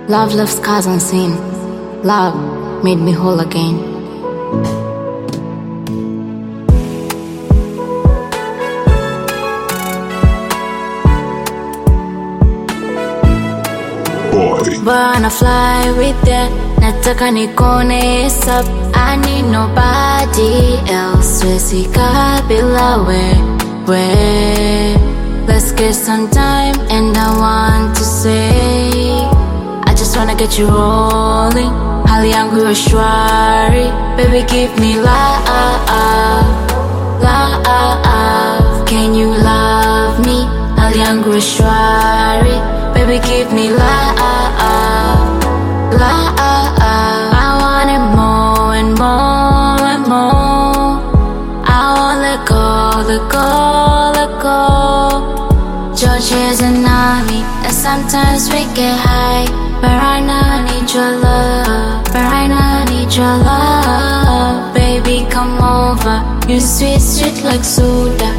Love left scars unseen. Love made me whole again. Wanna fly with that, nataka nikone ASAP. I need nobody else. Siwezi kaa bila wewe. Let's get some time and I want to say I just wanna get you rolling. Hali yangu iwe shwari. Baby give me love. Can you love me? Hali yangu iwe shwari. Baby give me love. I want it more and more and more. I won't let go, let go, let go. George is an army, and sometimes we get high. But right now I need your love, but right now I need your love. Baby come over, you sweet, sweet like soda.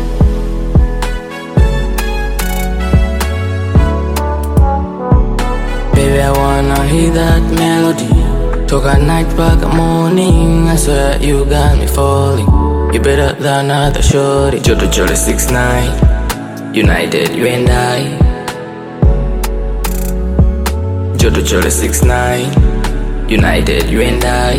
Baby, I wanna hear that melody. Talk at night, back at morning. I swear you got me falling. You better than other shorty. Jodo Jolly 6'9", United, you and I. Jodo Jolly 6'9", United, you and I.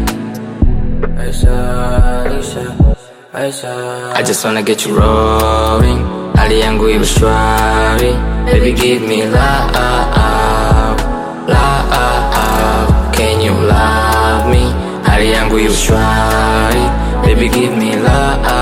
I just wanna get you rolling. Hali yangu iwe shwari. Baby give me love. Can you love me? Hali yangu iwe shwari. Baby give me love.